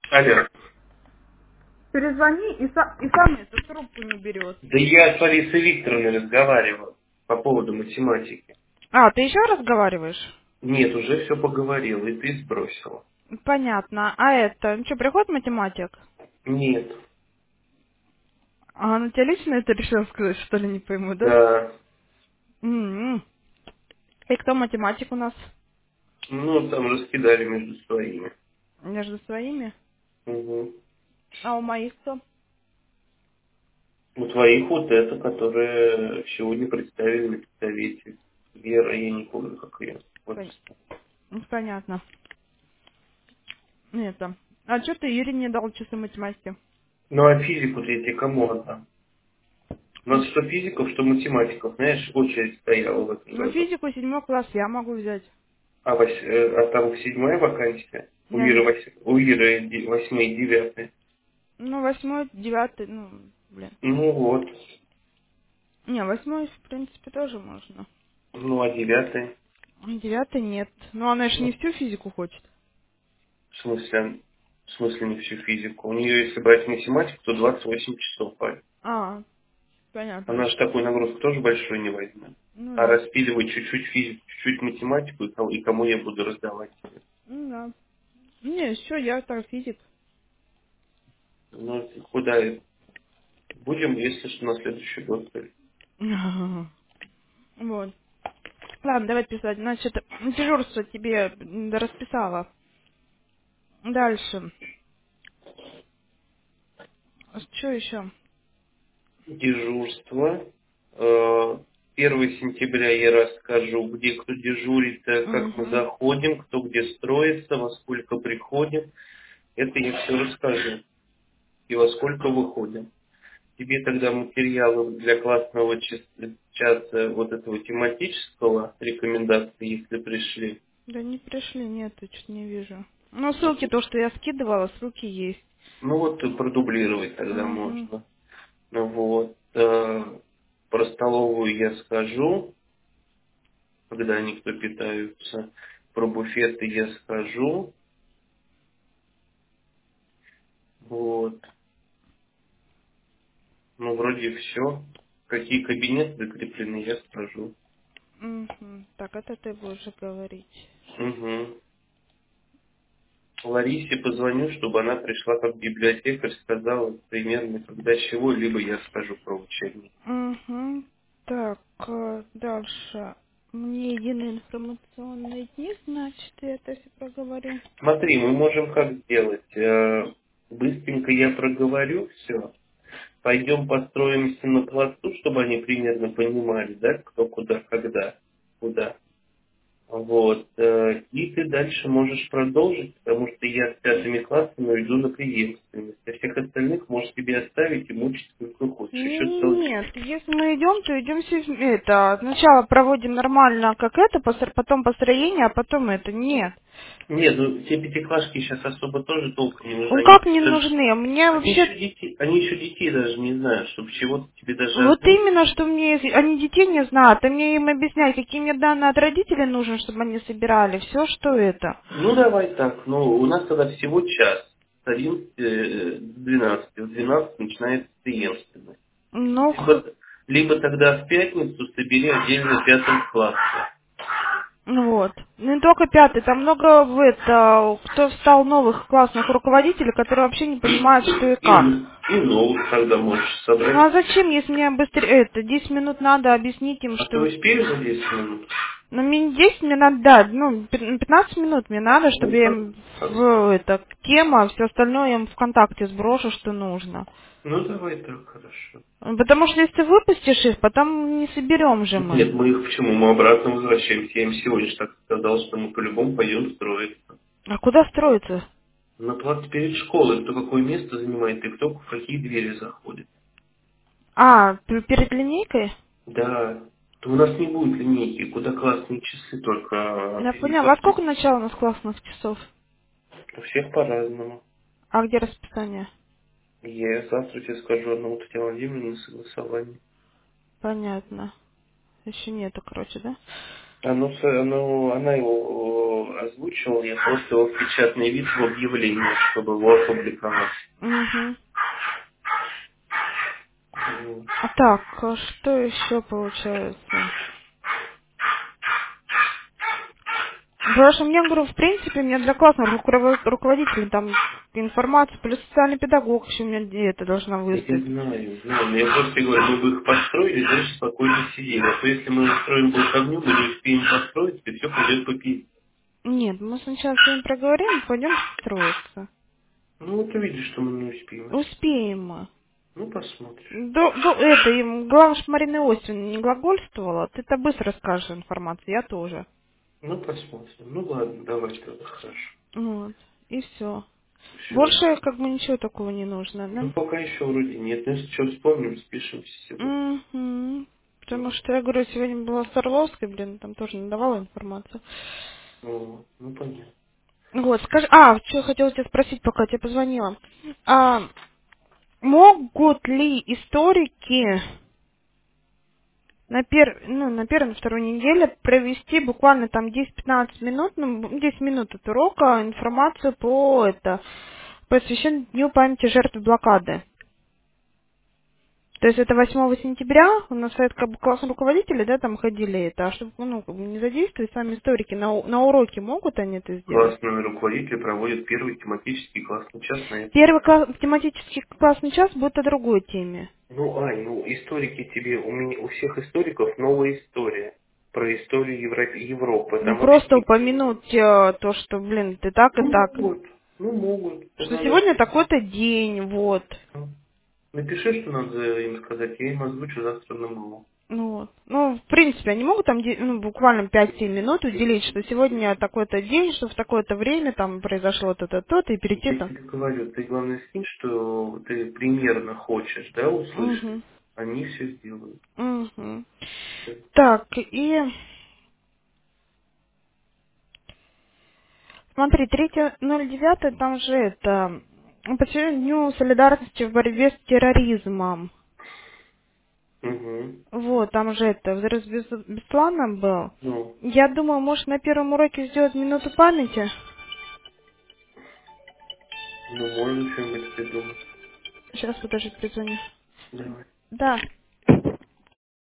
Алло. Перезвони и сам эту трубку не берет. Да я с Ларисой Викторовной разговаривал по поводу математики. А, ты еще разговариваешь? Нет, уже все поговорил, и ты сбросила. Понятно. А это, ну что, приходит математик? Нет. А она тебе лично это решила сказать, что ли, не пойму, да? Да. М-м. И кто математик у нас? Ну, там раскидали между своими. Между своими? Угу. А у моих кто? У твоих вот это, которая сегодня представили на совете. Вера, я не помню, как ее. Вот. Пон- Понятно. Это. А что ты Юре не дал часы математики? Ну, а физику-то я тебе кому отдам? У нас что физиков, что математиков, знаешь, очередь стояла в этом Ну, году. физику 7 класс я могу взять. А там 7-я вакансия? У Я Иры, не... у Иры 8 и 9. Ну, 8, 9, ну, блин. Ну вот. Не, 8, в принципе, тоже можно. Ну, а 9? 9 нет. Ну, она же не Ну, всю физику хочет. в смысле не всю физику. У нее, если брать математику, то 28 часов. А, понятно. Она же такую нагрузку тоже большую не возьмет. Ну А да. распиливать чуть-чуть физику, чуть-чуть математику, и кому я буду раздавать? Ну да. Не, все, я так физик. Ну, куда будем, если что, на следующий год. Вот. Ладно, давай писать. Значит, дежурство тебе расписала. Дальше. Что еще? Дежурство. 1 сентября я расскажу, где кто дежурит, как мы Угу. заходим, кто где строится, во сколько приходим. Это я все расскажу. И во сколько выходим. Тебе тогда материалы для классного часа вот этого тематического рекомендации, если пришли. Да не пришли, нет, я что-то не вижу. Ну, ссылки, то, что я скидывала, ссылки есть. Ну вот продублировать тогда Угу. можно. Ну вот. Про столовую я скажу, когда они кто питаются. Про буфеты я скажу. Вот. Ну, вроде все. Какие кабинеты закреплены, я скажу. Угу. Так, это ты будешь говорить. Угу. Ларисе позвоню, чтобы она пришла как библиотекарь, сказала примерно когда чего, либо я скажу про учебник. Угу. Так, дальше. Мне единый информационный дни, значит, я это все проговорю. Смотри, мы можем как сделать. Быстренько я проговорю все. Пойдем построимся на плацу, чтобы они примерно понимали, да, кто куда, когда, куда. Вот. И ты дальше можешь продолжить, потому что я с 5 классами иду на преемственность. А всех остальных можешь себе оставить и мучить сколько хочешь. Еще целый... Нет, если мы идем, то идем все это. Сначала проводим нормально, как это, потом построение, а потом это. Нет. Нет, ну те пятиклашки сейчас особо тоже толком не нужны. Ну Они как не даже... нужны? Мне вообще Они еще детей даже не знают, чтобы чего-то тебе даже вот озвучить. именно, что мне, они детей не знают, а мне им объяснять, какие мне данные от родителей нужны, чтобы они собирали, все, что это. Ну, давай так. Ну, у нас тогда всего час. С 11 до 12. В 12 начинается преемственность. Ну, Либо тогда в пятницу собери отдельно 5 класс. ну вот. Ну не только пятый, там много кто стал новых классных руководителей, которые вообще не понимают, что и И, как. и новых тогда можешь Ну собрать. а зачем, если мне быстрее 10 минут надо объяснить им, А ты что... успеешь за 10 минут? Ну, мне 10 мне надо, да, ну, 15 минут мне надо, чтобы Ну, я так. им тема, все остальное я им ВКонтакте сброшу, что нужно. Ну, давай так, хорошо. Потому что если ты выпустишь их, потом не соберем же мы. Нет, мы их почему? Мы обратно возвращаемся. Я им сегодня же так сказал, что мы по-любому пойдем строиться. А куда строиться? На плац перед школой, кто какое место занимает и кто в какие двери заходит. А, перед линейкой? Да, то у нас не будет линейки, куда классные часы, только Я поняла. Во физико-спорт. сколько начало у нас классных часов? У всех по-разному. А где расписание? Я завтра тебе скажу одному Татьяне Владимировне на согласование. Понятно. Еще нету, короче, да? Она озвучивал, я просто его в печатный вид в объявление, чтобы его опубликовать. Угу. Вот. Так, а что еще получается? Потому что мне, говорю, в принципе, мне для классного руководителя там информацию, плюс социальный педагог еще у меня где-то должна Я выстать. знаю, но я просто говорю, мы бы их построили, дальше спокойно сидели. А то если мы устроим болтовню, мы не успеем построить, и все пойдет по пизде. Нет, мы сначала с ним проговорим, пойдем строиться. Ну вот увидишь, что мы не успеем. Успеем мы. Ну посмотришь. Это, им, главное, что Марина Иосифовна не глагольствовала, ты-то быстро скажешь информацию, я тоже. Ну посмотрим. Ну ладно, давай тогда, хорошо. Вот, и все. Все. Больше, как бы, ничего такого не нужно, Ну да? пока еще вроде нет. Ну если что вспомним, спишемся сегодня. Угу. Потому что, я говорю, сегодня была с Орловской, блин, там тоже не давала информацию. Ну понятно. Вот, скажи, что я хотела тебя спросить, пока тебе позвонила. Могут ли историки на первой, на второй неделе провести буквально там 10-15 минут, 10 минут от урока информацию посвященную Дню памяти жертв блокады? То есть это 8 сентября, у нас совет как бы классные руководители, да, там ходили это, а чтобы, как бы не задействовать, сами историки на уроке могут они это сделать? Классные руководители проводят первый тематический классный час на это. Первый тематический классный час будет о другой теме. Ну, Ань, ну историки тебе, у всех историков новая история про историю Европы. Ну, Там вообще просто упомянуть то, что, блин, ты так и ну так. могут, ну могут. Вот Что надо сегодня такой-то день, вот. напиши, что надо им сказать, я им озвучу завтра на МГУ. Ну, вот. Ну, в принципе, они могут там буквально 5-7 минут уделить, что сегодня такой-то день, что в такое-то время там произошло то-то, то-то, и перейти Я там. тебе говорю, ты главное скинь, что ты примерно хочешь, да, услышать. Угу. Они все сделают. Угу. Всё. Так, и смотри, 3.09, там же это, посвящен Дню солидарности в борьбе с терроризмом. Угу. Вот, там же это, взрыв Беслана был. Ну, Я думаю, может, на первом уроке сделать минуту памяти? ну можно что-нибудь придумать. Сейчас, подожди, перезвоню. Давай. Да.